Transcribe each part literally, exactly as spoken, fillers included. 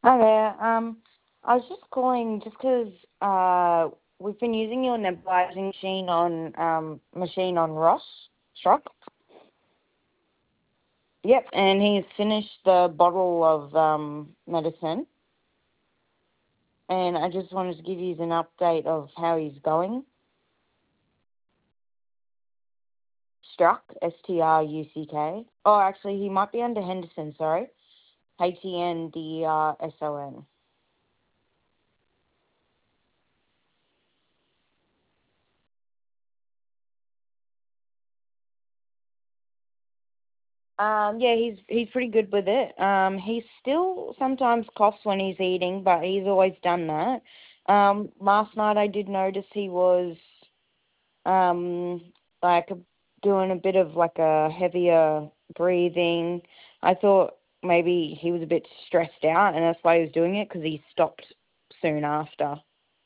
Hi there. Um, I was just calling just 'cause uh, we've been using your nebulizing machine on um machine on Ross Strock. Yep, and he's finished the bottle of um medicine, and I just wanted to give you an update of how he's going. Struck, S T R U C K. Oh, actually, he might be under Henderson. Sorry, H E N D E R S O N. Um, yeah, he's he's pretty good with it. Um, he still sometimes coughs when he's eating, but he's always done that. Um, last night I did notice he was um like doing a bit of like a heavier breathing. I thought maybe he was a bit stressed out, and that's why he was doing it because he stopped soon after.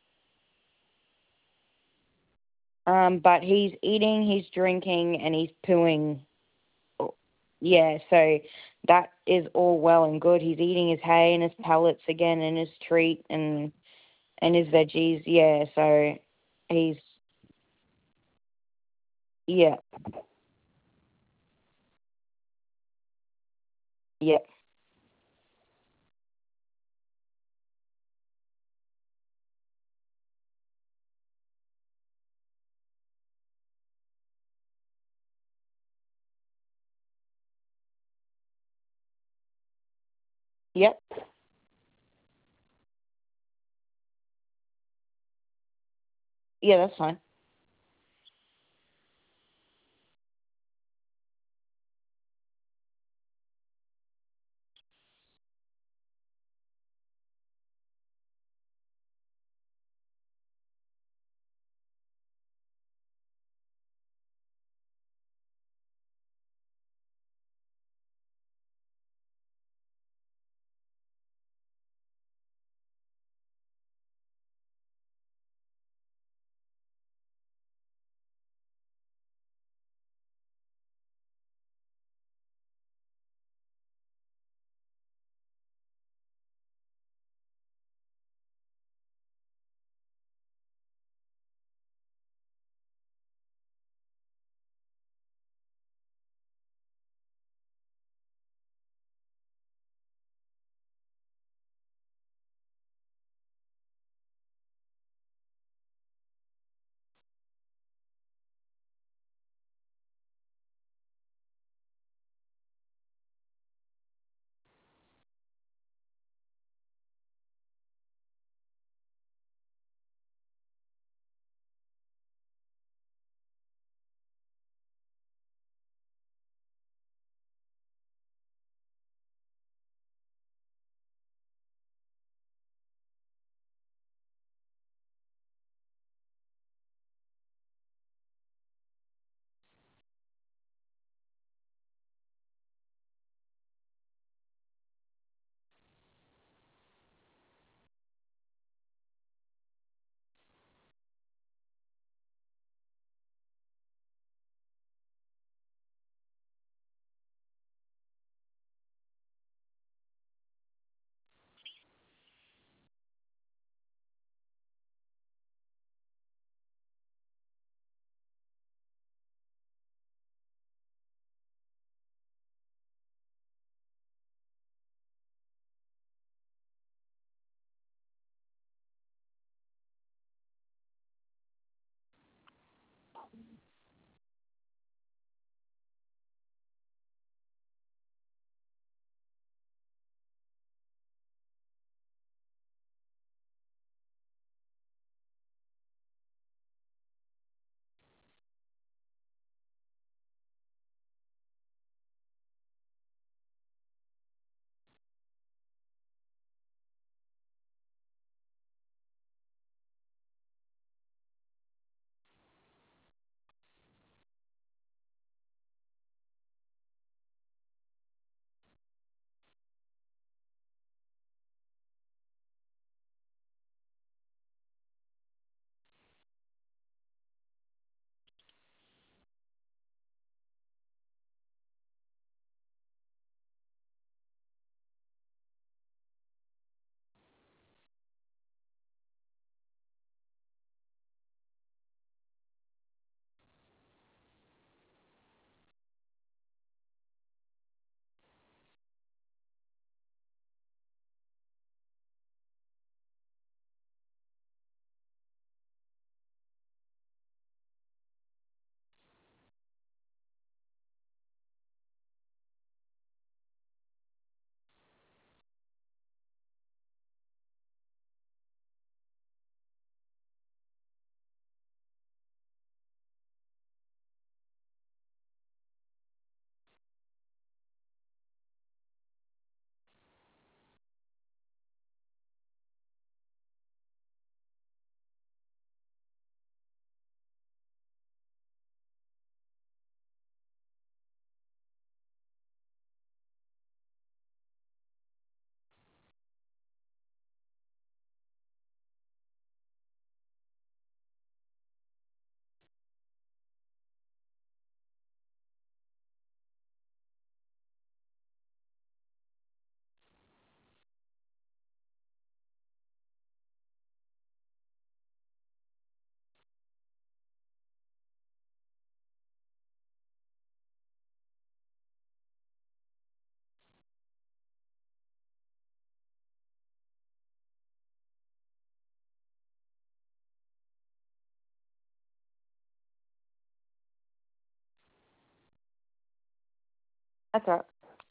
Um, but he's eating, he's drinking, and he's pooing. Yeah, so that is all well and good. He's eating his hay and his pellets again and his treat and and his veggies. Yeah, so he's yeah, yeah, yep, yeah. That's fine. That's all right.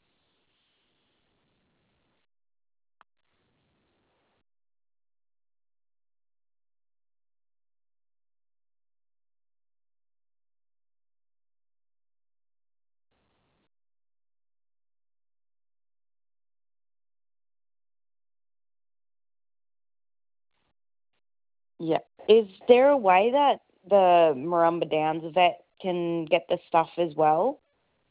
Yeah. Is there a way that the Marumba Downs vet can get the stuff as well?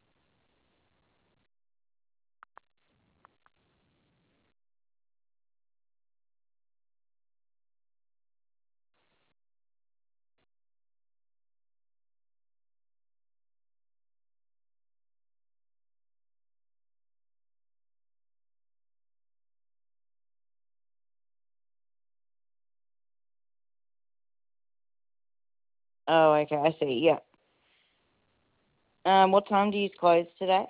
Oh, okay, I see. Yeah. Um, what time do you close today?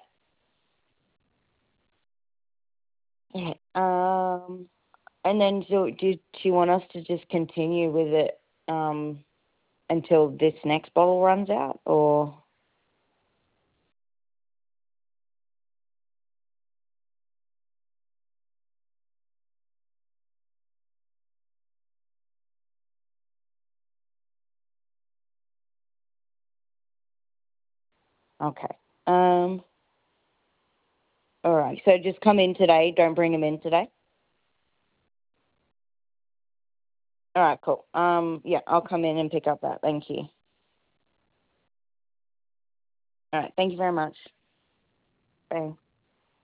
Yeah. Um, and then do do, do you want us to just continue with it um until this next bottle runs out, or? Okay. Um. All right. So just come in today. Don't bring them in today. All right. Cool. Um. Yeah, I'll come in and pick up that. Thank you. All right. Thank you very much. Bye.